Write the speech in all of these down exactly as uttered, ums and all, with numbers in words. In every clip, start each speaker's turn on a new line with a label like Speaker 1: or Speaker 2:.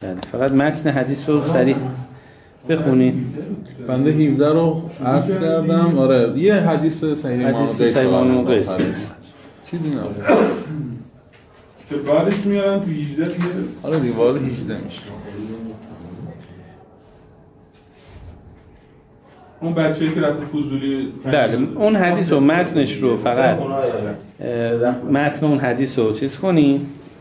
Speaker 1: فقط متن حدیث رو سریع بخونید.
Speaker 2: بنده هفده رو عرض کردم. آره یه حدیث صحیح
Speaker 1: امام قیس
Speaker 2: چیزی نبود
Speaker 3: که بعدش میارن تو هجده دیگه.
Speaker 2: آره دیگه وارد هجده میشه.
Speaker 3: اون بچه‌ای که رفت فضولی
Speaker 1: بله اون حدیث و متنش رو فقط متن اون حدیث رو چیز کنی.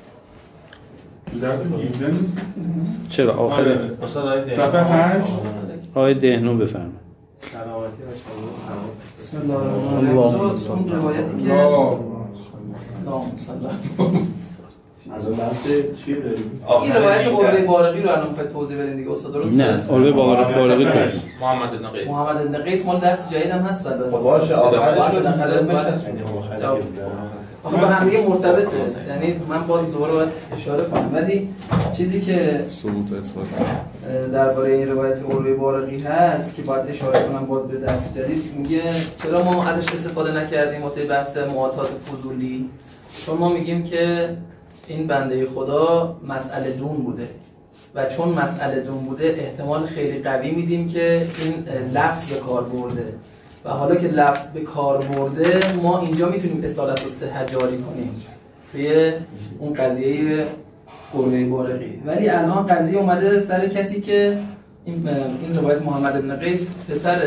Speaker 1: چرا آخر
Speaker 3: صفحه هشت
Speaker 1: آیه دهنو بفهم.
Speaker 4: سلامتی و سلامتی. اون روایتی که نام سلام از لحظه چی داریم؟ این روایت قربه بارقی رو الان می‌خواید توضیح بدین دیگه استاد درسته؟
Speaker 1: نه قربه بارقی توضیح.
Speaker 5: محمد بن قیس
Speaker 4: محمد بن قیس مال درس جدید هم هست البته.
Speaker 5: باشه آخرش
Speaker 4: رو بالاخره آخه با هم دیگه مرتبطه. یعنی من باز دوباره باید اشاره کنم ولی چیزی که
Speaker 2: ثبوت اثبات
Speaker 4: درباره این روایت قربه بارقی هست که باید اشاره کنم باز به درس جدید میگه چرا ما ازش استفاده نکردیم واسه بحث معاطات فضولی؟ چون ما میگیم که این بنده خدا مسئله دون بوده و چون مسئله دون بوده احتمال خیلی قوی میدیم که این لفظ به کار برده و حالا که لفظ به کار برده ما اینجا میتونیم اصالت و صحت جاری کنیم توی اون قضیه قربه بارقی. ولی الان قضیه اومده سر کسی که این این روایت محمد بن قیس پسر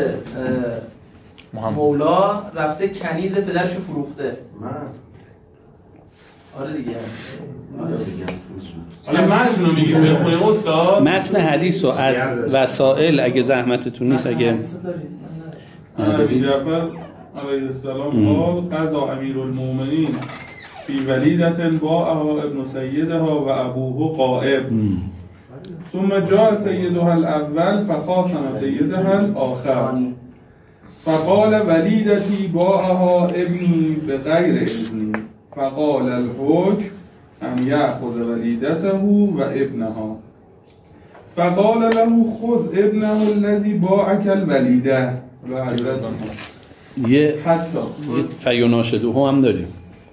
Speaker 4: مولا رفته کنیز پدرشو فروخته.
Speaker 5: من
Speaker 4: آره دیگه.
Speaker 5: آره دیگه.
Speaker 3: حالا متن رو میگیم بخونیم استاد.
Speaker 1: متن حدیث رو از وسائل اگه زحمتتون نیست اگه
Speaker 3: نبی جعفر علیه السلام قال قضا امیرالمومنین فی ولیدة باعها ابن سیدها و ابوه غائب ثم جاء سیدها الاول فخاصم سیدها الاخر فقال ولیدتی باعها ابنی بغیر اذنی فقال الحکم ان یأخذ ولیدته و ابنها فقال له خذ ابنه الذي باعك الولیده و حضرت
Speaker 1: یه
Speaker 3: حتی
Speaker 1: فیوناشدو هم داریم.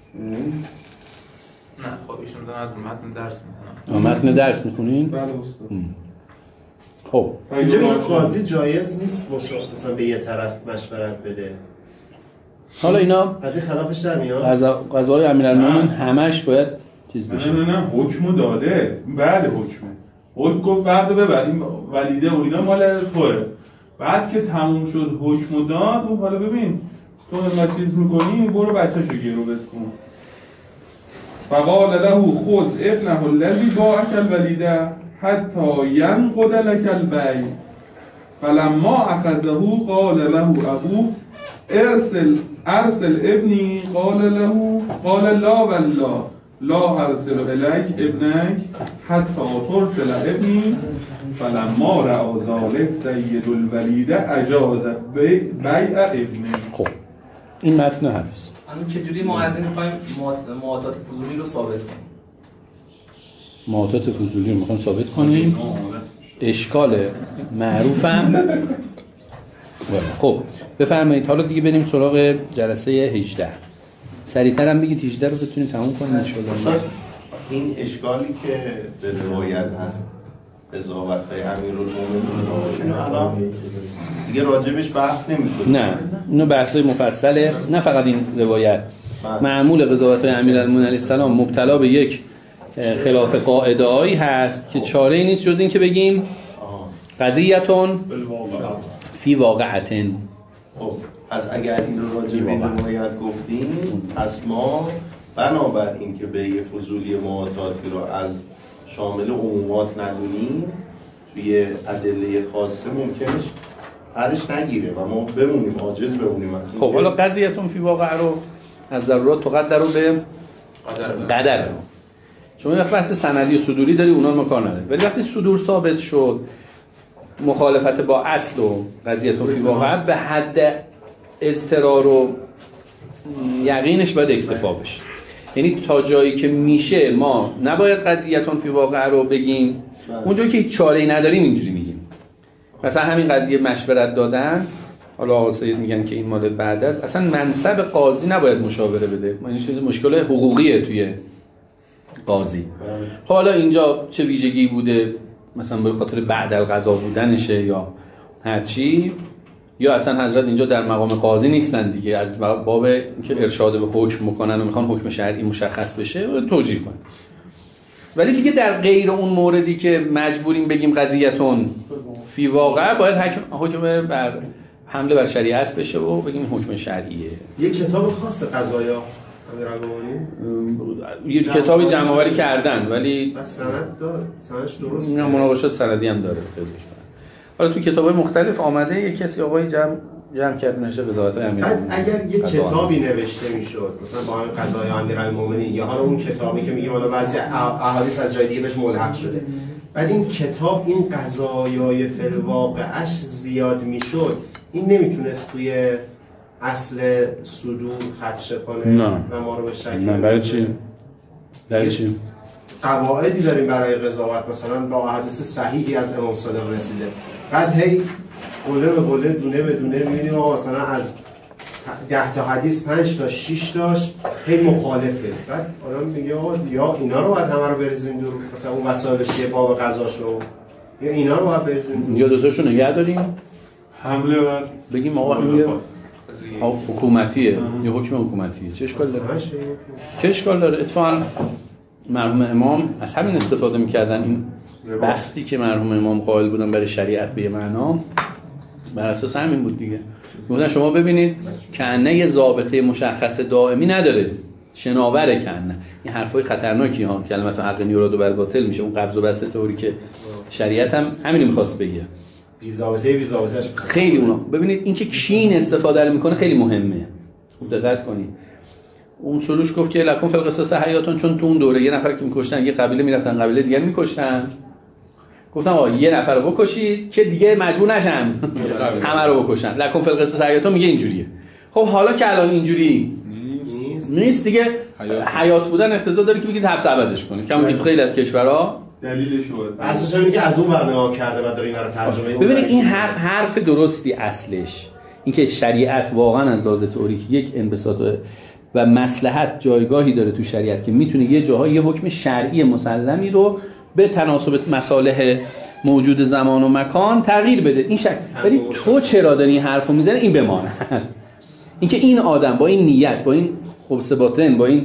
Speaker 5: نه خب ایشون دارن از متن درس میکنن.
Speaker 1: متن درس میکنین؟
Speaker 3: بله استاد.
Speaker 1: خب
Speaker 6: اینجا میگه قاضی جایز نیست مثلا به یه طرف مشورت بده.
Speaker 1: حالا اینا
Speaker 6: از این خلافش در میاد؟
Speaker 1: قضای امیرالمومنین همش باید چیز بشه.
Speaker 3: نه نه نه حکمو داده. بعد حکمه. حکم گفت فردا ببر این ولیده و اینا مال توئه. بعد که تموم شد حکمو داد اون حالا ببین تو اینقدر چیز میکنی برو بچه‌شو گرو بسکن. فقال له خذ ابنه الذي باعك الولیده حتی ینقض لك البیع فلما اخذه قال له ابوه ارسل ارسل ابني قال له قال لا والله لا ارسل اليك ابنك حتى ترسل ابني فلما رأى ذلك سید الولیده اجاز بیع ابنه.
Speaker 1: خب این متن هست.
Speaker 4: الان چجوری ما از این می‌خوایم معاطات فضولی رو ثابت کنیم؟
Speaker 1: معاطات فضولی رو می‌خوایم ثابت کنیم. اشکال معروفم. خب بفرمایید حالا دیگه بریم سراغ جلسه هجده. سریع‌تر هم بگید هجده رو بتونیم تموم کنیم ان شاءالله.
Speaker 6: این اشکالی که به روایت هست قضاوت‌های امیرالمومنین الان دیگه راجبش بحث نمی‌کنیم.
Speaker 1: نه اینو بحث‌های مفصله. نه فقط این روایت. معمول قضاوت‌های امیرالمومنین علیه السلام مبتلا به یک خلاف قاعده‌ای هست که چاره‌ای نیست جز این که بگیم قضیه‌تون فی واقعتن.
Speaker 6: خب پس اگر این رو راجع به روایت گفتیم پس ما بنابر این که به یه فضولی معاطاتی رو از شامل عمومات ندونیم توی ادله خاصه ممکنه حلش نگیره و ما بمونیم عاجز بمونیم.
Speaker 1: خب حالا قضیه‌تون فی واقع رو از ضرورات تقدر رو به قدر رو شما وقتی بحث سندی و صدوری داری اونا ما کار نداریم ولی وقتی صدور ثابت شد مخالفت با اصل و قضیه‌تون فی واقع به حد اضطرار و یقینش باید اکتفا بشه. یعنی تا جایی که میشه ما نباید قضیه‌تون فی واقع رو بگیم. اونجایی که هیچ چاره‌ای نداریم اینجوری میگیم. مثلا همین قضیه مشورت دادن، حالا آقا سید میگن که این مال بعد است، اصلا منصب قاضی نباید مشاوره بده. این چیز مشکل حقوقیه توی قاضی. حالا اینجا چه ویژگی بوده مثلا به خاطر بعد القضا بودنشه یا هرچی، یا اصلا حضرت اینجا در مقام قاضی نیستن دیگه، از باب اینکه ارشاد به حکم میکنن و میخوان حکم شرعی مشخص بشه توجیه کنن. ولی دیگه در غیر اون موردی که مجبوریم بگیم قضیتون فی واقع، باید حکم حکم بر حمله بر شریعت بشه و بگیم حکم شرعیه.
Speaker 7: یه کتاب خاص قضایا
Speaker 1: یه کتابی جمع آوری کردن ولی
Speaker 7: سند داره، سندش درسته،
Speaker 1: نه مناقشات سندی هم داره. حالا تو کتاب‌های مختلف آمده، یه کسی آقای جمع جمع کرد نشه قضاوت‌های امیرالمومنین.
Speaker 7: اگر یه کتابی نوشته میشد مثلا با همین قضایا امیرالمومنین، یا حالا اون کتابی که میگیم حالا بعضی احادیث از جای دیگه بهش ملحق شده، بعد این کتاب این قضایای فی الواقعش زیاد میشد، این نمیتونست توی اصل صدور خدشه کنه
Speaker 1: نه.
Speaker 7: و ما رو به شک
Speaker 1: نه. برای چی؟ برای چی؟
Speaker 7: قواعدی داریم برای قضاوت، مثلا با احادیث صحیحی از امام صادق رسیده، بعد هی قله به قله دونه به دونه می‌بینیم آقا مثلا از ده تا حدیث پنج تا شش تاش هی مخالفه، بعد آدم میگه آقا یا اینا رو باید همه رو بریزیم دور، مثلا اون وسایلش یه باب قضاشو، یا اینا رو باید بریزیم دور،
Speaker 1: یا دوستاشو نگه داریم
Speaker 3: حمله بر
Speaker 1: بگیم آقا این حکومتیه، یه حکم حکومتیه، چه اشکال داره؟ چه اشکال داره؟ اتفاقا مرحوم امام از همین استفاده میکردن، این بسطی که مرحوم امام قائل بودن برای شریعت به یه معنا بر اساس همین بود دیگه. مثلا شما ببینید کنه یه ضابطه مشخص دائمی نداره، شناوره کنه. این حرفای خطرناکی ها، کلمات حق نیوراد و باطل میشه، اون قبض و بسط طوری که شریعت هم همین می‌خواست بگه.
Speaker 7: بی ضابطه بی ضابطه‌اش
Speaker 1: خیلی اونا ببینید اینکه کی این استفاده میکنه خیلی مهمه. خوب دقت کنید. اون سروش گفت که لکن فی القصاص حیاتون، چون تو اون دوره یه نفر که می‌کشتن یه قبیله میرفتن قبیله دیگر می‌کشتن، گفتم آقا یه نفر رو بکشید که دیگه مجبور نشن همه رو بکشن. لکن فی القصاص حیاتون میگه اینجوریه. خب حالا که الان اینجوری نیست, نیست دیگه حیات. حیات بودن اقتضا داره که بگید حبس ابدش کنید، کما که خیلی از کشورها
Speaker 3: دلیلش بود
Speaker 7: اساسا اینه که از اون برنامه کرده بعد داره اینا رو ترجمه.
Speaker 1: ببینید این حرف حرف درستی اصلش اینکه شریعت واقعا از لحاظ تئوریک یک انبساط و مصلحت جایگاهی داره تو شریعت که میتونه یه جاهای یه حکم شرعی مسلمی رو به تناسب مصالح موجود زمان و مکان تغییر بده. این شک ولی تو چرا داری این حرفو میزنی این بمانه. اینکه این آدم با این نیت، با این خبث باطن، با این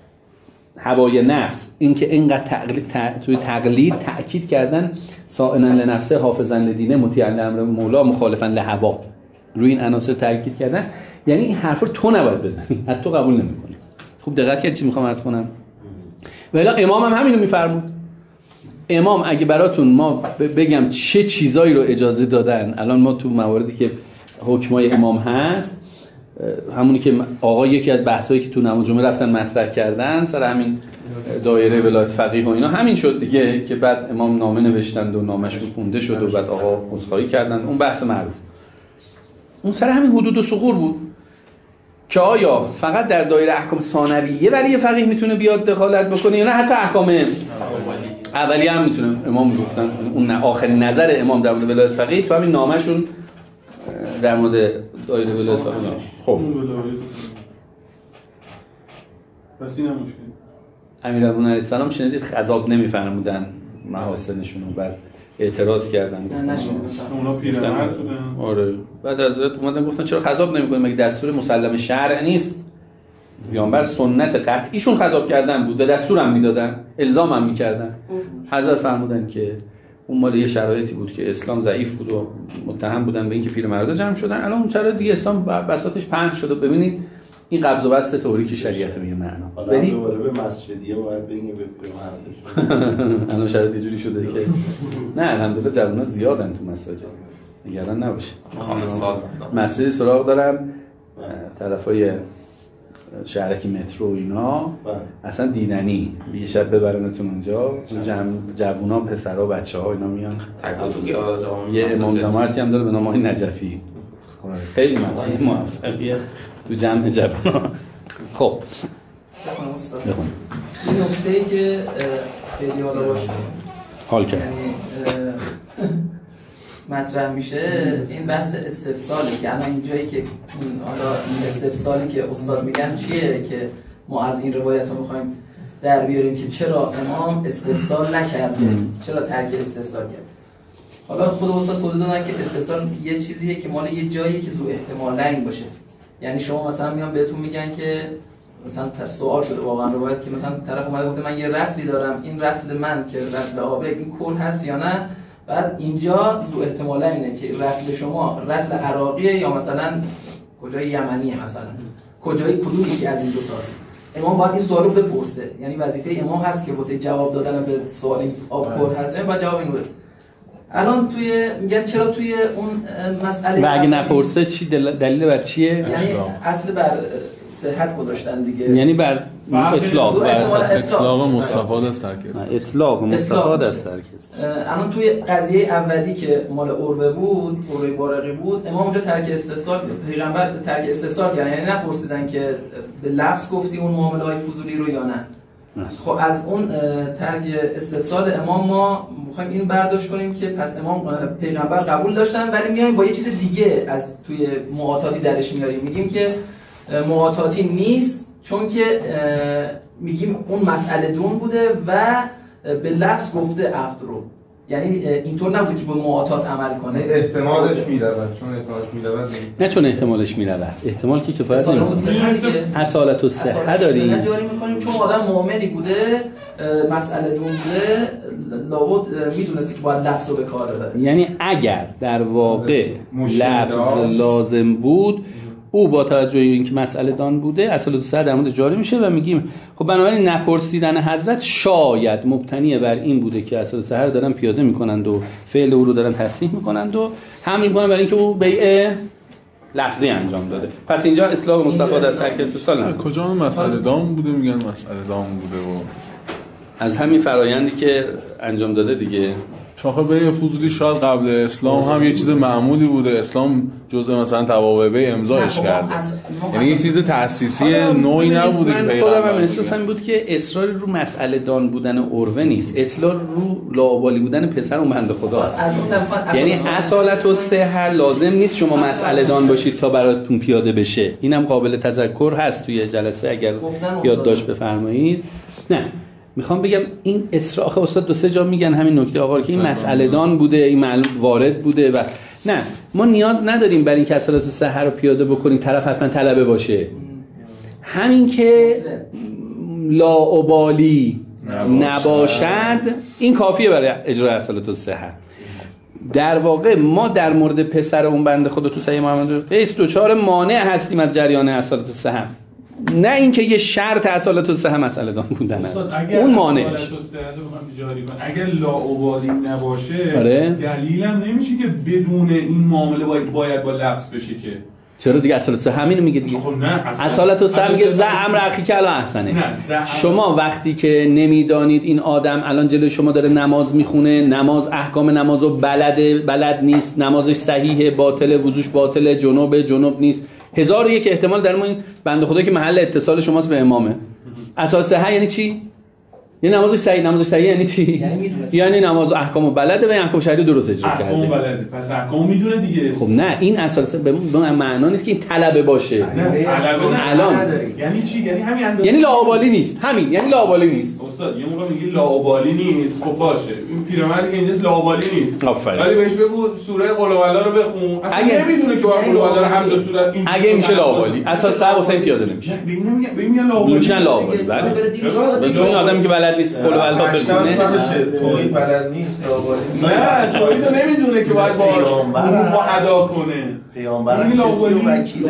Speaker 1: هوای نفس، اینکه اینقدر تقلید توی تقلید تاکید کردن صائنا لنفسه حافظا لدینه مطیعا لامر مولا مخالفا لهوا، روی این عناصر تاکید کردن، یعنی این حرفو تو نباید بزنی، حتی قبول نمی‌کنی. خوب دقت کردید چی میخوام عرض کنم؟ ولی امام هم همینو میفرمود. امام اگه براتون ما بگم چه چیزایی رو اجازه دادن، الان ما تو مواردی که حکمای امام هست، همونی که آقا یکی از بحثایی که تو نماز جمعه رفتن مطرح کردن سر همین دایره ولایت فقیه و اینا همین شد دیگه، که بعد امام نامه نوشتند و نامشون خونده شد و بعد آقا عذرخواهی کردن، اون بحث معروف. اون سر همین حدود و ثغور بود که آیا فقط در دایره احکام ثانویه ولی فقیه میتونه بیاد دخالت بکنه یا نه حتی احکام اولیه هم میتونه. امام میگفتن اون آخرین نظر امام در مورد ولایت فقیه تو همین نامه‌شون در مورد دایره ولایت فقیه. خب
Speaker 3: پس این هم مشکل.
Speaker 1: امیرالمومنین علیه السلام شنیدید خضاب نمیفرمودن محاسنشون رو، بعد اعتراض کردن.
Speaker 4: نه نشنیدم.
Speaker 3: اونا پیرمرد بودن.
Speaker 1: آره. بعد حضرت اومدن گفتن چرا خضاب نمی‌کنید؟ مگه دستور مسلم شرع نیست؟ پیامبر سنت قطعیشون خضاب کردن بود، به دستورم میدادن، الزام هم میکردن. حضرت فرمودن که اون مال یه شرایطی بود که اسلام ضعیف بود و متهم بودن به اینکه پیرمردا جمع شدن، الان اون چرا دیگه اسلام بساطش پهن شده. ببینید این قبض و بسط تئوریک شریعت به معنا.
Speaker 6: ولی دوباره به مسجدیه باید بگیم به پیرمردش.
Speaker 1: الان شرایط اینجوری شده که نه الحمدلله جوونا زیادن تو مساجد، نگران نباشید. مسجدی سراغ دارم طرفای شهرکی مترو اینا، اصلا دیدنی یه شب ببرنتون اونجا، جمع جوونا پسرا بچه‌ها اینا میان. یه امام جماعتی هم داره به نام آقای نجفی، خیلی مسجد موفقیه تو جمع جوونا. خب بخون
Speaker 4: این نکته‌ای که خیلی حالا باشه
Speaker 1: حال کرد
Speaker 4: مطرح میشه، این بحث استفسالی که الان اینجایی که این حالا این استفسالی که استاد میگن چیه که ما از این روایت ها میخوایم در بیاریم که چرا امام استفسار نکرده، چرا ترک استفسار کرد. حالا خود استاد توضیح دادن که استفسار یه چیزیه که مال یه جایی که ذو احتمالین باشه. یعنی شما مثلا میان بهتون میگن که مثلا سوال شده واقعا روایت که مثلا طرف اومده گفته من یه رطلی دارم، این رطل من که رطل آبه این کل هست یا نه؟ بعد اینجا ذو احتمالینه که رطل شما رطل عراقیه یا مثلا کجای یمنیه، مثلا کجای کدوم یکی از این دو تاست. امام باید این سوالو بپرسه، یعنی وظیفه امام هست که واسه جواب دادن به سوال این آب کل هست بعد جواب اینو بده. الان توی میگن چرا توی اون مسئله
Speaker 1: و اگه نپرسه چی دلیل بر چیه؟
Speaker 4: یعنی اصل بر صحت گذاشتن دیگه،
Speaker 1: یعنی بر اطلاق
Speaker 2: اطلاق مستفاد از ترک
Speaker 1: اطلاق مستفاد از ترک.
Speaker 4: الان توی قضیه اولی که مال عروه بود، عروه بارقی بود، امام اونجا ترک استفسار، پیغمبر ترک استفسار کردن، یعنی نپرسیدن که به لفظ گفتی اون معامله‌های فضولی رو یا نه. خب از اون ترک استفسار امام ما می‌خوایم این برداشت کنیم که پس امام پیغمبر قبول داشتن، ولی میایم با یه چیز دیگه از توی معاطاتی درش میاریم، میگیم که معاطاتی نیست چون که میگیم اون مسئله دون بوده و به لفظ گفته عقد رو، یعنی اینطور نبوده که با معاطات عمل کنه.
Speaker 3: احتمالش میرود، چون احتمالش میرود
Speaker 1: نه چون احتمالش میرود، احتمال که کفایت نمیکنه. اصالت و صحه داریم
Speaker 4: جاری میکنیم چون آدم مؤمنی بوده، مسئله دون بوده، لابد میدونسته که باید لفظ رو به کار ببره.
Speaker 1: یعنی اگر در واقع لفظ لازم بود، او با توجه به اینکه مسئله دان بوده اصالت و صحه در مورد جاری میشه و میگیم خب بنابراین نپرسیدن حضرت شاید مبتنی بر این بوده که اصالت و صحه رو دارن پیاده میکنند و فعل او رو دارن تصحیح میکنند و همین میکنن برای اینکه او بیع لفظی انجام داده. پس اینجا اطلاق مستفاد از ترک استفسار نه.
Speaker 2: کجا مسئله دام بوده میگن مسئله دام بوده و
Speaker 1: از همین فرایندی که انجام داده دیگه.
Speaker 2: چون خب به فضولی شاید قبل اسلام هم یه چیز معمولی بوده، اسلام جزء مثلا توابع امضاش کرده، یعنی یه چیز تأسیسی نوعی نبوده که
Speaker 1: پیغمبر. خودم هم احساسم بود که اصرار رو مسئله دان بودن عروه نیست، اصرار رو لاابالی بودن پسر اون بنده خداست. یعنی اصالت و صحه لازم نیست شما مسئله دان باشید تا براتون پیاده بشه. اینم قابل تذکر هست توی جلسه اگر یادداشت بفرمایید. نه میخوام بگم این اصرار، آخه استاد دو سه جا میگن همین نکته آقا که این مسئله دان بوده، این معلوم وارد بوده و نه ما نیاز نداریم برای این که اصالت صحه رو پیاده بکنیم طرف حتما طلبه باشه. همین که لاابالی نباشد این کافیه برای اجرای اصالت صحه. در واقع ما در مورد پسر اون بنده خدا تو صحیح محمد بیست و چهار مانع هستیم از جریان اصالت صحه، نه اینکه یه شرط اصالت صحه مسئله دان بودن است. اون مانعش
Speaker 3: اگر لاابالی نباشه
Speaker 1: آره؟
Speaker 3: دلیلم نمیشه که بدون این معامله باید باید با لفظ بشه که
Speaker 1: چرا دیگه اصالت صحه همینو میگه دیگه.
Speaker 3: خب نه
Speaker 1: اصالت صحه میگه ز امر اخیک الان احسنه. شما وقتی که نمیدانید این آدم الان جلوی شما داره نماز میخونه، نماز احکام نمازو بلده بلد نیست، نمازش صحیحه باطله، وضوش باطله، جنوب جنوب نیست، هزار و یک احتمال در این بنده خدا که محل اتصال شماست به امامه. اصالت صحه یعنی چی؟ یعنی نمازش صحیح، نمازش صحیح یعنی چی؟ یعنی, یعنی نماز و احکامو بلده و احکام شرعی درست اجرا کرده.
Speaker 3: احکامو بلده پس احکامو میدونه دیگه.
Speaker 1: خب نه این اصالت به اون معنا نیست که این طلبه باشه.
Speaker 3: نه طلبه نه
Speaker 1: الان
Speaker 3: یعنی چی؟ یعنی همین اندازه
Speaker 1: یعنی لاابالی نیست. همین یعنی لاابالی نیست.
Speaker 3: استاد یه موقع میگی لاابالی نیست، خب باشه این پیرمردی که اینجاست لاابالی نیست.
Speaker 1: آفرین.
Speaker 3: ولی بهش بگو سوره قل هوالله رو بخون. اصلا نمیدونه که با قل هوالله رو هم دو صورت این
Speaker 1: اگه میشه لاابالی. اصالت صحه واسه پیاده نمیشه.
Speaker 3: ببین میگن لاابالی.
Speaker 1: میشن لاابالی. بله. چون این آدمی که بلد نیست قل هوالله بخونه
Speaker 6: توحید بلد نیست لاابالی.
Speaker 3: نه توحید رو نمیدونه که باید با حروف ادا کنه.
Speaker 6: پیامبر کسی و وکیل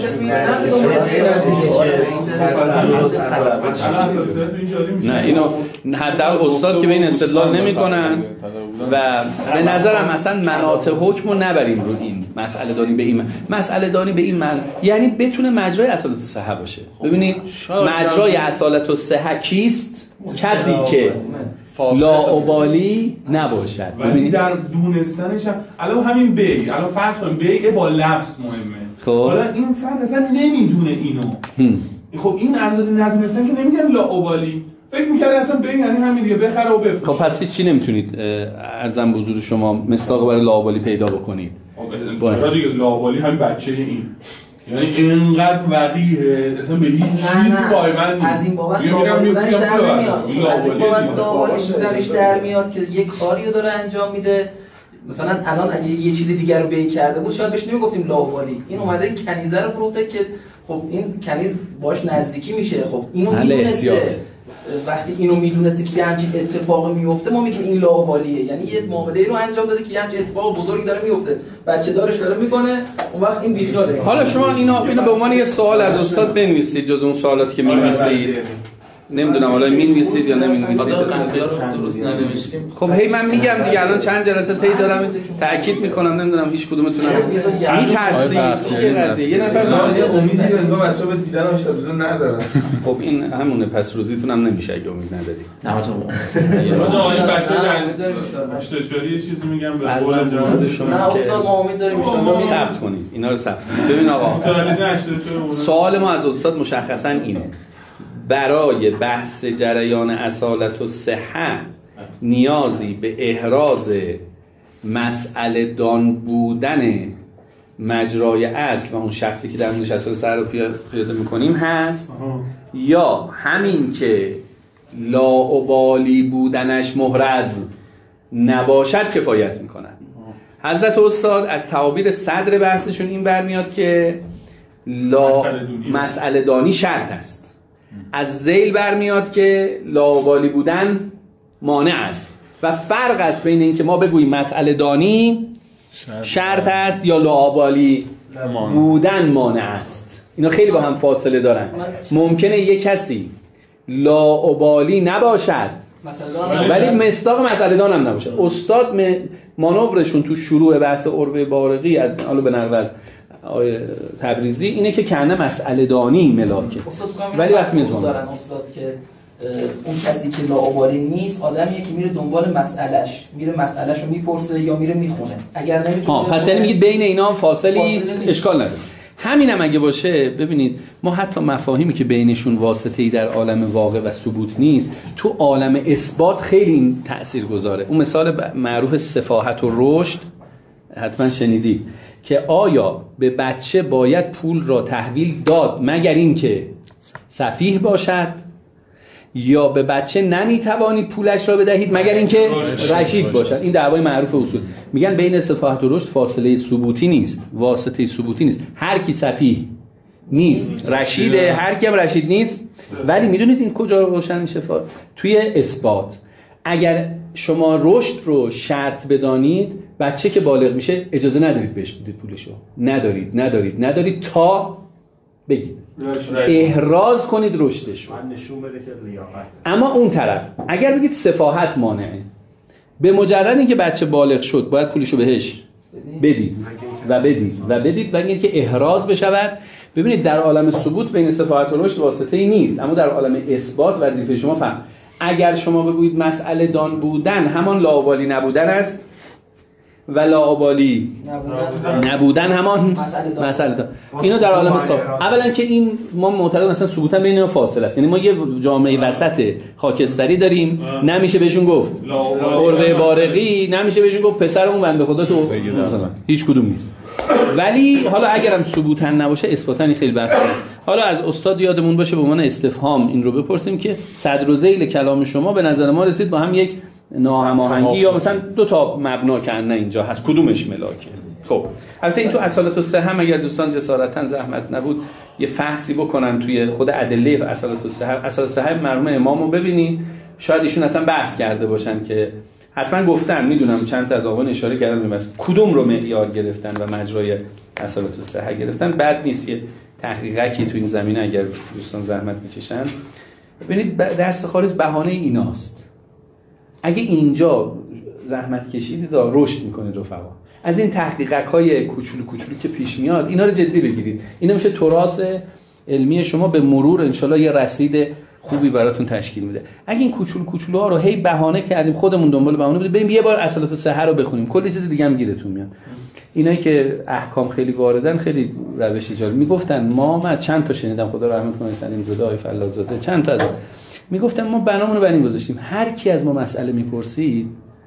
Speaker 1: نه اینو حداقل استاد که به این استدلال نمیکنن و به نظرم اصلا مناط حکم رو نبریم رو این مسئله دانی به این مسئله دانی به این من یعنی بتونه مجرای اصالت صحه باشه. ببینید مجرای اصالت صحه کیست؟ کسی که لاابالی نباشد.
Speaker 3: ولی در دونستنش هم الان همین بی الان فرض کنیم بی با لفظ مهمه.
Speaker 1: خب
Speaker 3: حالا این فرد اصلا نمیدونه اینو. هم. خب این اندازه ندونستن که نمیگن لاابالی. فکر می‌کرد اصلا بی یعنی همین دیگه بخره و بفروشه.
Speaker 1: خب پس چی نمیتونید ارزم به حضور شما مصداق برای لاابالی پیدا بکنید؟
Speaker 3: چرا دیگه لاابالی همین بچه این یعنی اینقدر وقیه اصلا به هیچ چیزی پایبند نیست.
Speaker 4: از این بابت لاوالی بودنش در نمیاد. از این بابت لاوالی بودنش در میاد که یه کاری رو داره انجام میده. مثلا الان اگه یه چیز دیگر رو بی کرده بود شاید بهش نمیگفتیم لاوالی. این اومده کنیزه رو فروخته که خب این کنیز باش نزدیکی میشه. خب اینو میدونسته. وقتی اینو میدونسته که همچین اتفاقی میفته ما میگیم این لاوالیه. یعنی یه معامله رو انجام داده که همچین اتفاق بزرگی داره میفته. بچه دارش داره میکنه اون وقت این بیخیاله.
Speaker 1: حالا شما اینا اینو به عنوان یه سوال از استاد بنویسید جز اون سوالاتی که می‌نویسید. نمیدونم حالا می‌نویسید یا نمی‌نویسید.
Speaker 5: درست ننوشتیم.
Speaker 1: خب هی من میگم دیگه الان چند جلسه طی دارم تاکید میکنم نمیدونم هیچ کدومتون میترسید چیه قضیه یه نفر
Speaker 3: زاده امیدی انگار بچه‌ها به دیدن آشنا ندارن.
Speaker 1: خب این همونه پس روزیتون هم نمیشه اگه امید نداری.
Speaker 5: نه آقا
Speaker 3: آقا این بچه‌ها هشتاد و چهار یه چیزی میگم به قول جواد
Speaker 1: شما
Speaker 4: نه استاد ما امید داریم ان شاء الله
Speaker 1: ثبت کنید اینا رو ثبت کنید. ببین آقا سوال ما از استاد مشخصا اینه برای بحث جریان اصالت و صحه نیازی به احراز مسئله دان بودن مجرای اصل و اون شخصی که در موردش اصل سر رو پیاده میکنیم هست یا همین که لاابالی بودنش محرز نباشد کفایت میکنن. حضرت استاد از تعابیر صدر بحثشون این برمیاد که لا مسئله دانی شرط است. از ذیل برمیاد که لاابالی بودن مانع است و فرق است بین این که ما بگوییم مسئله دانی شرط است یا لاابالی بودن مانع است. اینا خیلی با هم فاصله دارن. ممکنه یک کسی لاابالی نباشد ولی مصداق مسئله دان هم نباشه. استاد مانورشون تو شروع بحث عروه بارقی از حالا به نقل از آیه تبریزی اینه که کنه مسئله دانی ملاکه ولی وقتی میذارن
Speaker 4: دارن استاد که اون کسی که لاابالی نیست آدمیه که میره دنبال مسئلهش میره مسئلهشو میپرسه یا میره میخونه اگر نمیتونه
Speaker 1: ها پس یعنی میگید بین اینا هم فاصلی اشکال نداره. همینم هم اگه باشه ببینید ما حتی مفاهیمی که بینشون واسطه‌ای در عالم واقع و ثبوت نیست تو عالم اثبات خیلی این تأثیر گذاره. اون مثال معروف سفاهت و رشد حتما شنیدی که آیا به بچه باید پول را تحویل داد مگر اینکه سفیه باشد یا به بچه نمیتوانید پولش را بدهید مگر اینکه رشید باشد. این دعوای معروف اصول. میگن بین سفاهت و رشد فاصله ثبوتی نیست، واسطه ثبوتی نیست. هر کی سفیه نیست رشیده، هر کی هم رشید نیست. ولی میدونید این کجا روشن میشه؟ توی اثبات. اگر شما رشد رو شرط بدانید بچه که بالغ میشه اجازه ندارید بهش بدید پولشو. ندارید ندارید ندارید تا بگید احراز کنید رشدش رو. اما اون طرف اگر بگید سفاهت مانعه به مجرد اینکه بچه بالغ شد باید پولشو بهش بدید و بدید و بدید و اینکه احراز بشود. ببینید در عالم ثبوت بین سفاهت و رشد واسطه‌ای نیست اما در عالم اثبات وظیفه شما فهم. اگر شما بگویید مسئله دان بودن همان لاابالی نبودن است و لاابالی نبودن, نبودن همان مسئله دان. اینو در عالم صاف. اولا که این ما معتقد مثلا ثبوتا بین اینا فاصله است. یعنی ما یه جامعه وسط خاکستری داریم نمیشه بهشون گفت عروه بارقی، نمیشه بهشون گفت پسر اون بنده خدا تو مثلا هیچ کدوم نیست. ولی حالا اگرم ثبوتا نباشه اثباتا خیلی بحثه. حالا از استاد یادمون باشه به عنوان استفهام این رو بپرسیم که صدر و ذیل کلام شما به نظر ما رسید با هم یک ناهماهنگی یا مثلا دو تا مبنا که نه اینجا هست کدومش ملاکه. خب البته این تو اصالت و صحه اگر دوستان جسارتا زحمت نبود یه فحصی بکنن توی خود ادله اصالت و صحه. اصالت و صحه مرحوم امامو ببینید شاید ایشون اصلا بحث کرده باشن که حتما گفتن میدونم چند تا از آقایان اشاره کردن بس کدوم رو معیار گرفتن و مجرای اصالت و صحه گرفتن. بد نیست یه تحقیقاتی تو این زمینه اگر دوستان زحمت میکشن. ببینید درس خارج بهانه ایناست. اگه اینجا زحمت کشیدید رشد میکنید رفقا. از این تحقیقات‌های کوچولو کوچولو که پیش میاد اینا رو جدی بگیرید. اینا میشه تراث علمی شما به مرور انشالله یه رصید خوبی براتون تشکیل میده. اگه این کوچولو کوچولوها رو هی بهانه کردیم خودمون دنبال بهانه بودیم بریم یه بار اصالت صحه رو بخونیم کلی چیز دیگه هم گیرتون میاد. اینایی که احکام خیلی واردن خیلی روش ایجاد میگفتن ما من چند تا شنیدم خدا رحمت کنه سلیم زاده آقای فلاح‌زاده چند تا از میگفتن ما بنامون رو بر این گذاشتیم هر کی از ما مسئله میپرسید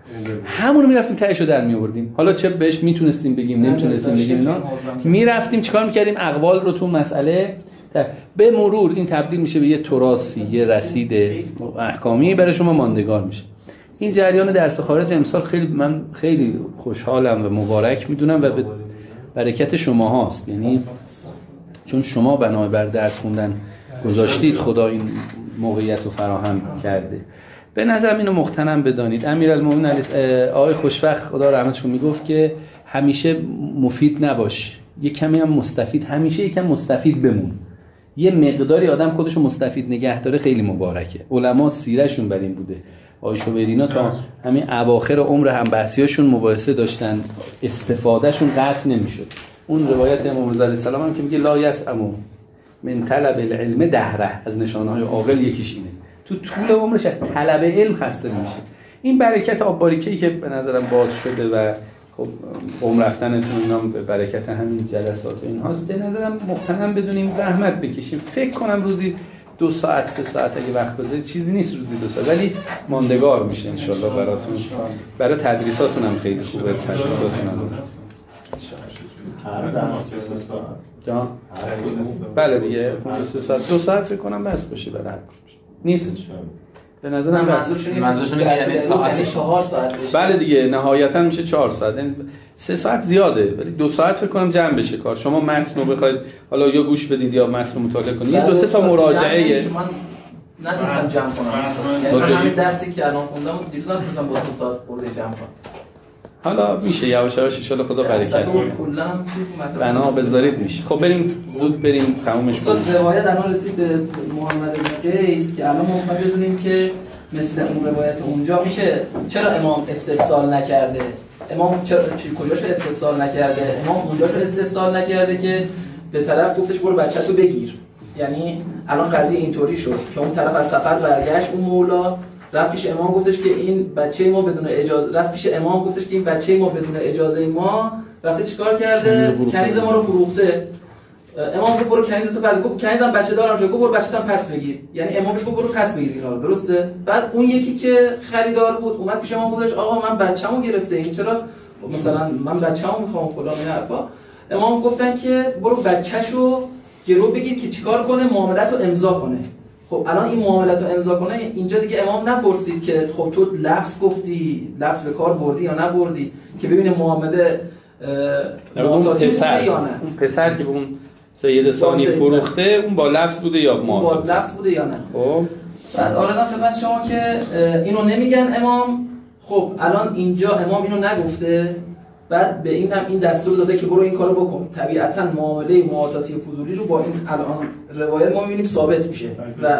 Speaker 1: همونو میرفتیم تهشو در میآوردیم. حالا چه بهش میتونستیم بگیم نمیتونستیم بگیم اینا، میرفتیم چیکار میکردیم؟ اقوال رو تو مسئله به مرور این تبدیل میشه به یه تراثی، یه رصید احکامی برای شما ماندگار میشه. این جریان درس خارج امسال خیلی من خیلی خوشحالم و مبارک میدونم و به برکت شما هاست، یعنی چون شما بنای بر درس خوندن گذاشتید خدا این موقعیت رو فراهم کرده. به نظرم اینو مقتنم بدانید. امیرالمومنین آقای خوشوقت خدا رحمتشون میگفت که همیشه مفید نباش، یه کمی هم مستفید، همیشه یکم مستفید بمون. یه مقداری آدم خودشو مستفید نگه داره خیلی مبارکه. علما سیرهشون بر این بوده. آقای شوبرینا تا همین اواخر عمر هم بحثیاشون مباحثه داشتن، استفادهشون قطع نمیشد. اون روایت امام رضا علیه السلام هم که میگه لا یسأم من طلب العلم دهره، از نشانه‌های عاقل یکیش اینه، تو طول عمرش از طلب علم خسته نمیشه. این برکت آب باریکه‌ای که به نظرم باز شده و خب عمر رفتنتون اینا به برکت همین جلسات و اینهاست، به نظرم مقتنم بدونیم زحمت بکشیم. فکر کنم روزی دو ساعت سه ساعت اگه وقت بذارید چیزی نیست روزی دو ساعت، ولی ماندگار میشه ان شاء الله براتون، برای تدریساتون هم خیلی خوبه، تدریساتون هم
Speaker 6: هر درس سه ساعت
Speaker 1: جان بله دیگه سه ساعت دو ساعت فکر کنم بس باشه برای هر نیست به نظرم بس.
Speaker 4: منظورشون یعنی ساعت چهار ساعت بشه.
Speaker 1: بله دیگه نهایتا میشه چهار ساعت، یعنی سه ساعت زیاده ولی دو ساعت فکر کنم جمع بشه کار. شما متن رو بخواید حالا یا گوش بدید یا متن رو مطالعه کنید، یه دو سه تا مراجعه
Speaker 4: من نتونستم جمع کنم. یعنی همین درسی که الان خوندم دیروز نتونستم با دو ساعت خورده جمع کنم.
Speaker 1: حالا میشه یواش یواش ان شاء الله خدا برکت کنه.
Speaker 4: کلا هم چیز
Speaker 1: بنا بذارید میشه. خب بریم زود بریم تمومش
Speaker 4: کنیم. روایت الان رسید به محمد بن قیس که الان ما بدونیم که مثل اون روایت اونجا میشه چرا امام استفسال نکرده؟ امام چرا چی کجاشو استفسال نکرده؟ امام اونجاشو استفسال نکرده که به طرف گفتش برو بچه‌تو بگیر. یعنی الان قضیه اینطوری شد که اون طرف از سفر برگشت، اون مولا رفت پیش امام گفتش که این بچه ما بدون اجازه رفت پیش امام گفتش که این بچه ما بدون اجازه ما رفته چیکار کرده؟ کنیز ما رو فروخته. امام گفت برو کنیزتو پس، گفت کنیزم بچه دارم شد، گفت برو بچه‌تو پس بگیر. یعنی امام بهش گفت برو پس بگیر اینا رو، درسته؟ بعد اون یکی که خریدار بود اومد پیش امام گفتش آقا من بچه‌مو گرفته، این چرا مثلا من بچه‌مو میخوام فلان این حرفا. امام گفتن که برو بچه‌شو گرو بگیر که چیکار کنه، معاملتو امضا کنه. خب الان این معاملت رو امضا کنه، اینجا دیگه امام نپرسید که خب تو لفظ گفتی، لفظ به کار بردی یا نبردی، که ببینه معامله معاملاتی بوده یا نه.
Speaker 1: اون پسر که به اون سید ثانی فروخته اون با لفظ بوده یا
Speaker 4: با لفظ بوده یا نه. خب بعد آردم خدمت شما که اینو نمیگن امام. خب الان اینجا امام اینو نگفته، بعد به این هم این دستور داده که برو این کارو بکن. طبیعتاً معامله معاطاتی فضولی رو با این الان روایت ما می‌بینیم ثابت میشه و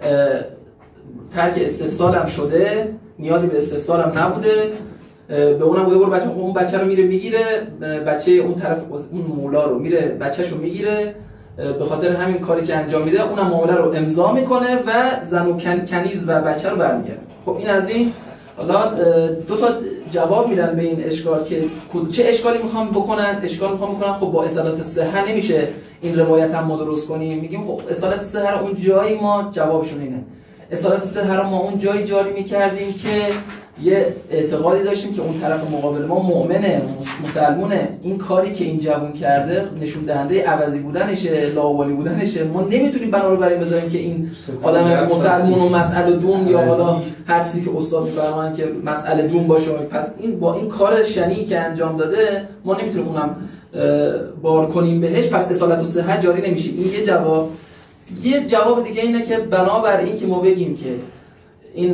Speaker 4: ترک استفسال هم شده، نیازی به استفسال هم نبوده. به اونم گفته برو بچه، اون بچه رو میره میگیره، بچه اون طرف اون مولا رو میره بچه‌شو میگیره، به خاطر همین کاری که انجام میده اونم معامله رو امضا میکنه و زن و کنیز و بچه رو برمیگرده. خب این از این. حالا دو تا جواب میدن به این اشکال که چه اشکالی میخوام بکنن. اشکال میخوام بکنن خب با اصالت صحه نمیشه این روایت هم ما درست کنیم. میگیم خب اصالت صحه رو اون جایی ما جوابشون اینه، اصالت صحه رو ما اون جایی جاری میکردیم که یه اعتقادی داشتیم که اون طرف مقابل ما مؤمنه، مسلمونه، این کاری که این جوون کرده نشون دهنده عوضی بودنشه، لاوالی بودنشه. ما نمیتونیم بنا رو بر این بذاریم که این آدم مسلمون و مسئله دون یا حالا هر چیزی که استاد میفرمایند که مسئله دون باشه. پس این با این کار شنیعی که انجام داده ما نمیتونیم اونم بار کنیم بهش، پس اصالت و صحت جاری نمیشه. این یه جواب. یه جواب دیگه اینه که بنابر این که ما بگیم که این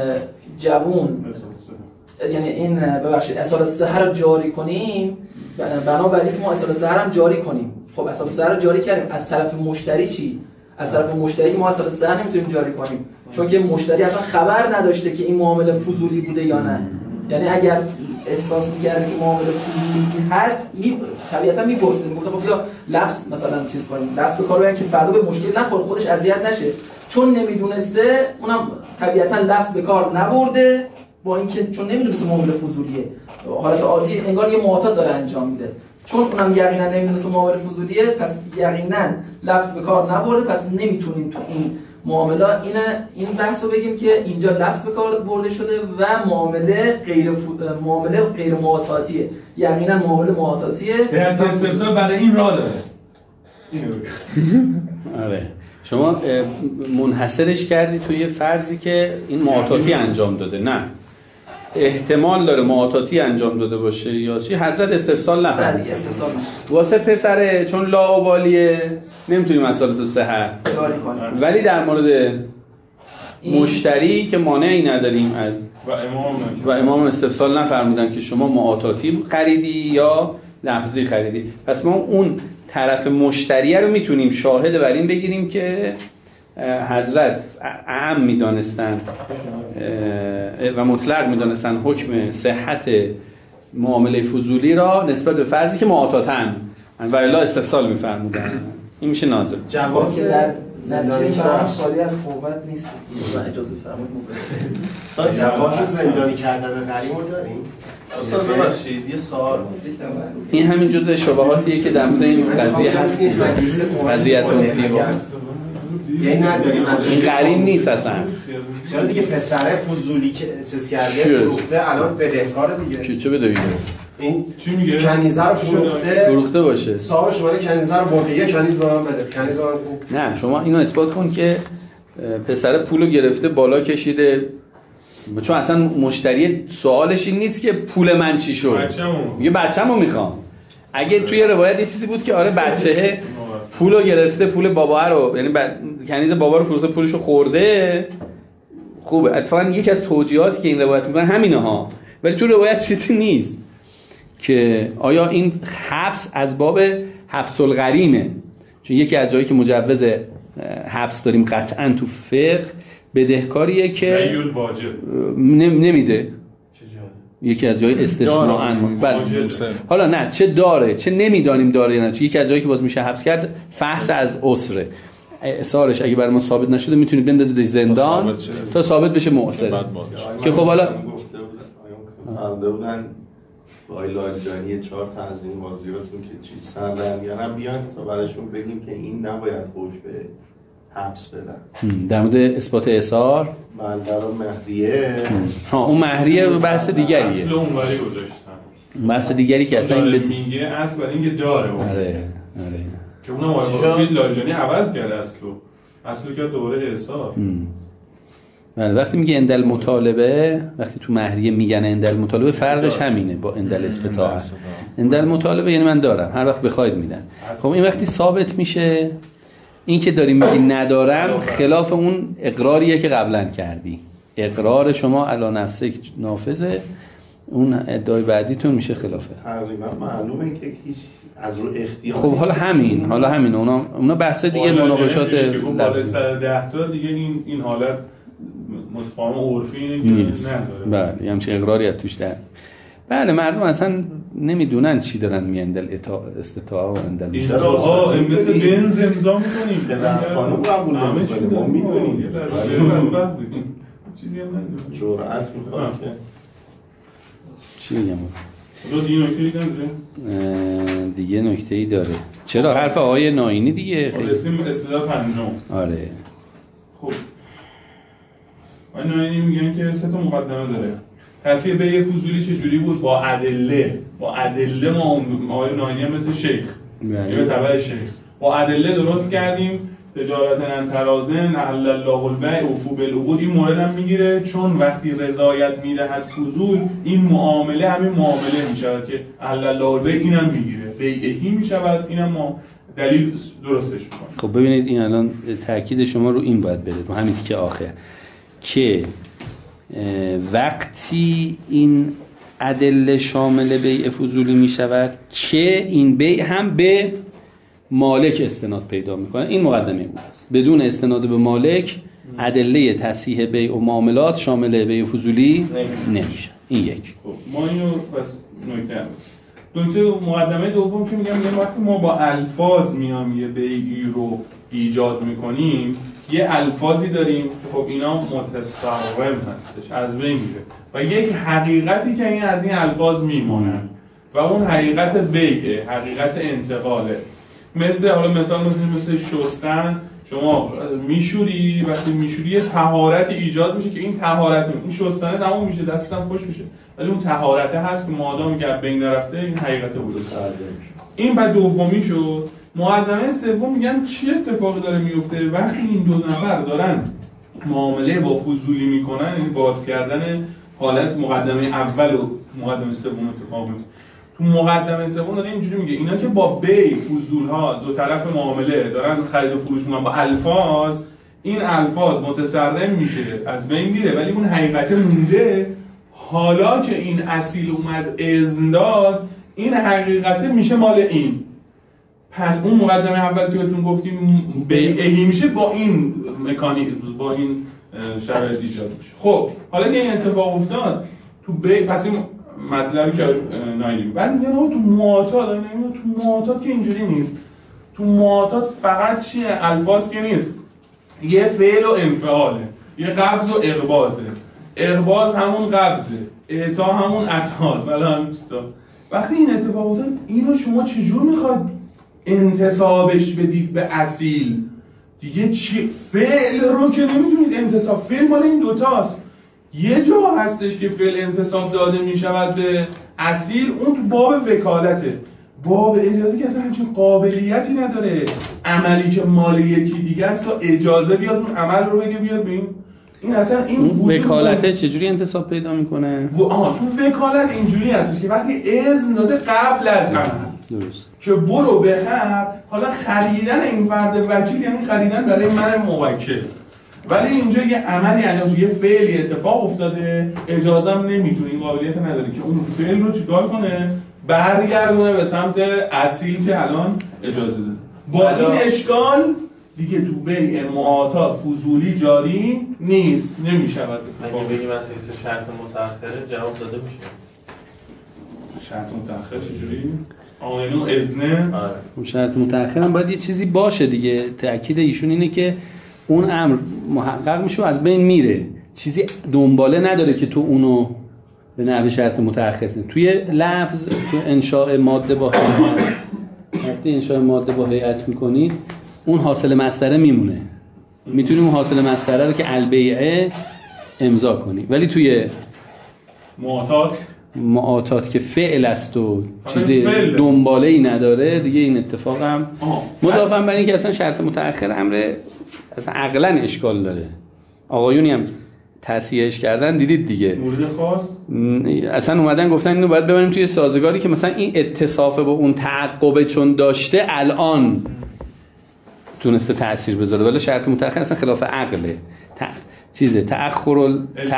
Speaker 4: جوون یعنی این ببخشید اصالت صحه رو جاری کنیم، بنابر این که ما اصالت صحه رو جاری کنیم. خب اصالت صحه رو جاری کردیم، از طرف مشتری چی؟ از طرف مشتری ما اصالت صحه نمیتونیم جاری کنیم، چون که مشتری اصلا خبر نداشته که این معامله فضولی بوده یا نه. یعنی اگر احساس می‌کرد که معامله فضولی هست می طبیعتا می‌پرسید، میگفت خب بیا لفظ مثلا چیز کنیم، لفظ به کار ببریم که فردا به مشکل نخوره، خودش اذیت نشه. چون نمیدونسته اونم طبیعتا لفظ به کار نبرده، با اینکه چون نمیدونسته معامله فضولیه، حالت عادی انگار یه معتاد داره انجام میده. چون اونم یقینا نمیدونسته معامله فضولیه، پس یقینا لفظ به کار نبرده، پس نمیتونیم تو این معامله این این بحث رو بگیم که اینجا لفظ به کار برده شده و معامله غیر فو... معامله غیر معاطاتیه، یقینا معامله معاطاتیه.
Speaker 3: هیئت استفسار برای این راه داره.
Speaker 1: آره شما منحصرش کردی توی فرضی که این معاطاتی انجام داده، نه احتمال داره معاطاتی انجام داده باشه یا چی. حضرت استفسال نفرد واسه پسره چون لاابالیه نمیتونی مسائل تو صحت، ولی در مورد مشتری که مانعی نداریم از
Speaker 3: و امام
Speaker 1: و امام استفسال نفرمودن که شما معاطاتی خریدی یا لفظی خریدی. پس ما اون طرف مشتریه رو میتونیم شاهد بر این بگیریم که حضرت اعم میدانستن و مطلق میدانستن حکم صحت معامله فضولی را نسبت به فرضی که معاطاتن و الا استفسال میفرمودن. این میشه ناظر.
Speaker 7: جواز
Speaker 4: در زندانی کردن خالی از قوت نیست. اجازه فرمایید.
Speaker 7: جواز زندانی کردن غریب رو داریم؟
Speaker 6: استاد ببخشید یه سوال.
Speaker 1: این همین جزء شبهاتیه که در مورد این قضیه هست. قضیه‌تون فی واقع
Speaker 7: یعنی نداریم
Speaker 1: این قرین نیست اصلا.
Speaker 7: چرا دیگه پسره فضولی که چیز کرده فروخته الان بدهکار دیگه.
Speaker 1: چه چه بدهی؟
Speaker 7: این
Speaker 3: چی میگه؟
Speaker 7: کنیزه رو فروخته
Speaker 1: فروخته باشه.
Speaker 7: صاحب شما کنیزه رو برده یه کنیز به من بده. کنیز من خوب.
Speaker 1: نه شما اینو اثبات کن که پسره پولو گرفته بالا کشیده، چون اصلا مشتری سوالش این نیست که پول من چی شد.
Speaker 3: بچه‌مو
Speaker 1: میگه بچه‌مو میخوام. اگه توی روایت یه چیزی بود که آره بچه‌ه پولو گرفته، پول بابا رو، یعنی کنیز بابا رو فروخته پولشو خورده، خوبه. اتفاقا یکی از توجیهاتی که این روایت میگن همینه ها، ولی تو روایت چیزی نیست که آیا این حبس از باب حبس الغریمه، چون یکی از جایی که مجوز حبس داریم قطعا تو فقه بدهکاریه که نمیده، یکی از جای استثناء. بله حالا نه چه داره چه نمیدانیم داره یا نه، یکی از جایی که باز میشه حبس کرد فحص از اسره، اصرارش اگه برای ما ثابت نشده میتونید بندازید زندان تا ثابت بشه معصر. که خب حالا
Speaker 6: فرموده بودن آقای لاجانی چهار تا از این بازیاتون که چیز سر در میارن بیان تا براشون بگیم که این نباید حکم به حبس بدن.
Speaker 1: در مورد اثبات اثار
Speaker 6: بندر مهریه
Speaker 1: ها اون مهریه بحث دیگریه،
Speaker 3: اصل اونوری گذاشتن
Speaker 1: بحث دیگری که اصلا
Speaker 3: این میگه اصل برای اینکه داره اون.
Speaker 1: آره آره
Speaker 3: که اونم آقای لاجانی عوض کرده اصلو اصلو که دوباره احسار.
Speaker 1: بله وقتی میگه اندل مطالبه، وقتی تو مهریه میگن اندل مطالبه فرقش همینه با اندل استطاعه. اندل مطالبه یعنی من دارم هر وقت بخواید میدن. خب این وقتی ثابت میشه این که داری میگی ندارم خلاف اون اقراریه که قبلا کردی. اقرار شما علی نفسک نافذه، اون ادعای بعدیتون میشه خلافه.
Speaker 6: تقریبا معلومه که هیچ از رو اختیار.
Speaker 1: خب حالا همین حالا همین اونا اونا بحث دیگه مناقشات
Speaker 3: بالای سر ده تا دیگه این این حالت متفاهم عرفی اینه که نداره.
Speaker 1: بله همچین اقراری از توش در. بله مردم اصلا نمیدونن چی دارن میندل استطاعه و اندل
Speaker 3: اینجا ها مثل بنز امضا میکنیم
Speaker 6: قانون قبول نمیکنیم ما میدونیم
Speaker 3: چیزی هم نداره
Speaker 6: جرأت میخواد که
Speaker 1: چی بگم
Speaker 3: دو دیگه نکته ای داره
Speaker 1: دیگه نکته ای داره. چرا حرف آقای ناینی دیگه
Speaker 3: رسیم استدلال پنجم.
Speaker 1: آره
Speaker 3: خب آقای ناینی میگن که سه تا مقدمه داره. تصحیح بیع فضولی چجوری بود؟ با ادله. با ادله ما آقای ناینی هم مثل شیخ یه تبع شیخ با ادله درست کردیم. تجارت انترازن احل الله البیع وفو بالعقود این مورد هم میگیره، چون وقتی رضایت میدهد فضول این معامله همین معامله میشود که احل الله البیع اینم میگیره، بیعهی میشود، اینم ما دلیل درستش میکنیم.
Speaker 1: خب ببینید این الان تاکید شما رو این باید بده رو همین که آخر که وقتی این ادله شامل بیع فضولی میشود که این بیع هم به مالک استناد پیدا میکنه. این مقدمه بود است. بدون استناد به مالک ادله تصحیح بیع و معاملات شامل بیع فضولی نمیشه. این یک.
Speaker 3: ما اینو بس نکته نکته مقدمه دوم که میگم یه وقتی ما با الفاظ میام یه بیعی رو ایجاد میکنیم یه الفاظی داریم که خب اینا متصاوم هستش از بین میره و یک حقیقتی که این از این الفاظ میمونن و اون حقیقت بیعه، حقیقت انتقاله. مثل حالا مثال مثل مثل شستن شما میشوری، وقتی میشوری طهارتی ایجاد میشه که این طهارت این شستنه تموم میشه، دستت هم خوش میشه، ولی اون طهارت هست که مادام که بین نرفته این حقیقت وجود داره. این بعد دومی شد. مقدمه سوم میگن چی اتفاقی داره میفته وقتی این دو نفر دارن معامله با فضولی میکنن، یعنی باز کردن حالت مقدمه اول و مقدمه سوم اتفاق میفته. تو مقدمه سوم داره اینجوری میگه اینا که با بی فضول ها دو طرف معامله دارن خرید و فروش میکنن با الفاظ، این الفاظ متصرم میشه، از بین میره، ولی اون حقیقت مونده. حالا که این اصیل اومد اذن داد، این حقیقت میشه مال این. پس اون مقدمه اول که بهتون گفتیم بیعی میشه، با این مکانیک با این شرایط ایجاد میشه. خب حالا که این اتفاق افتاد تو بی، پس این مطلبی که نایلی بعد میگن آقا تو معاطات، نمیدونم تو معاطات که اینجوری نیست. تو معاطات فقط چیه؟ الفاظ که نیست، یه فعل و انفعاله، یه قبض و اقباضه. اقباض همون قبضه، اعطا همون عطاست. الان وقتی این اتفاق افتاد، اینو شما چجور میخواد انتصابش بدید به اصیل؟ دیگه چی؟ فعل رو که نمیتونید انتصاب، فعل مال این دوتاست. یه جا هستش که فعل انتصاب داده میشود به اصیل، اون تو باب وکالته. باب اجازه که اصلا همچین قابلیتی نداره عملی که مال یکی دیگه است تا اجازه بیاد اون عمل رو بگه بیاد به این. این اصلا این وجود
Speaker 1: وکالته چجوری انتصاب پیدا میکنه؟
Speaker 3: و آها تو وکالت اینجوری هستش که وقتی اذن داده قبل از عمل
Speaker 1: درست
Speaker 3: که برو بخر، حالا خریدن این فرد وکیل یعنی خریدن برای من موکل، ولی اینجا یه عملی یعنی یه فعلی اتفاق افتاده، اجازه هم نمیتونه، این قابلیت نداره که اون فعل رو چیکار کنه؟ برگردونه به سمت اصیل که الان اجازه داده. با این اشکال دیگه تو بیع معاطات فضولی جاری نیست، نمیشود.
Speaker 5: اگه بگیم از حیث شرط متأخره جواب داده میشه.
Speaker 3: شرط متأخر چجوری؟ آقا اینو اذنه؟
Speaker 1: آره. شرط متأخر هم باید یه چیزی باشه دیگه. تأکید ایشون اینه که اون امر محقق میشه و از بین میره، چیزی دنباله نداره که تو اونو به نحو شرط متأخر کنی. توی لفظ تو انشاء ماده با هیئت، وقتی انشاء ماده با هیئت میکنید اون حاصل مصدره میمونه، میتونی اون حاصل مصدره رو که البیعه امضا کنی، ولی توی
Speaker 3: معاطات
Speaker 1: معاطات که فعل است و چیزی دنباله ای نداره دیگه، این اتفاق هم مضافاً بر این که اصلا شرط متأخر امر اصلا عقلاً اشکال داره. آقایونی هم تصحیحش کردن دیدید دیگه،
Speaker 3: مورد خاص
Speaker 1: اصلا اومدن گفتن اینو باید ببریم توی سازگاری که مثلا این اتصاف با اون تعقب چون داشته الان تونسته تأثیر بذاره، ولی شرط متأخر اصلا خلاف عقله. ت... چیزه تأخر ال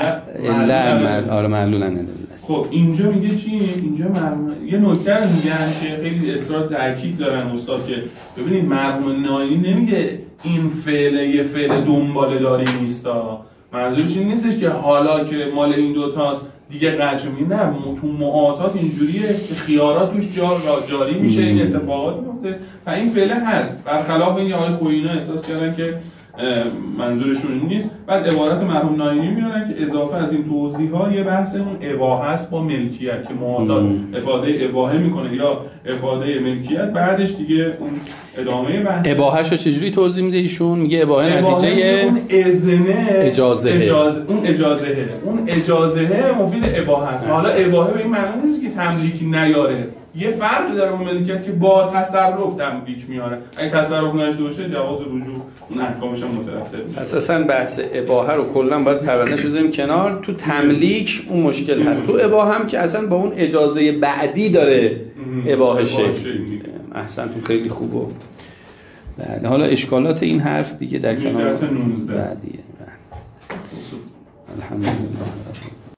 Speaker 1: ت... آره معلولا.
Speaker 3: خب اینجا میگه چی؟ اینجا مرحوم یه نکته رو میگن که خیلی اصرار تاکید دارن استاد که ببینید مرحوم ناینی نمیگه این فعل یه فعل دنباله داری نیستا، منظورش این نیستش که حالا که مال این دوتاست دیگه قطع میشه، نه تو معاطات اینجوریه که خیارات توش جار جاری میشه، این اتفاقات میفته و این فعل هست، برخلاف اینکه آقای خویینا احساس کردن که منظورشون این نیست. بعد عبارت مرحوم ناینی میارن که اضافه از این توضیحات یه بحث اون اباحه است با ملکیت که معاطات افاده اباحه میکنه یا افاده ملکیت، بعدش دیگه اون ادامه بحث.
Speaker 1: اباحهشو چجوری توضیح میده ایشون؟ میگه اباحه نتیجه
Speaker 3: اون اذنه
Speaker 1: اجازه
Speaker 3: اجازه اون اجازه اون اجازه مفید اباحه است. حالا اباحه به این معنی نیست که تملیکی نیاره، یه فرقی داره با ملکیت که با تصرف تملیک میاره. اگه تصرف نشده باشه جواز رجوع اون احکامش هم مترتب میشه.
Speaker 1: اساساً بحث اباحه رو کلا باید پروندهش بذاریم کنار. تو تملیک اون مشکل هست، تو اباحه هم که اصلا با اون اجازه بعدی داره اباحه شه. احسنتون خیلی خوبه. بله حالا اشکالات این حرف دیگه در کنار بعدیه. الحمدلله.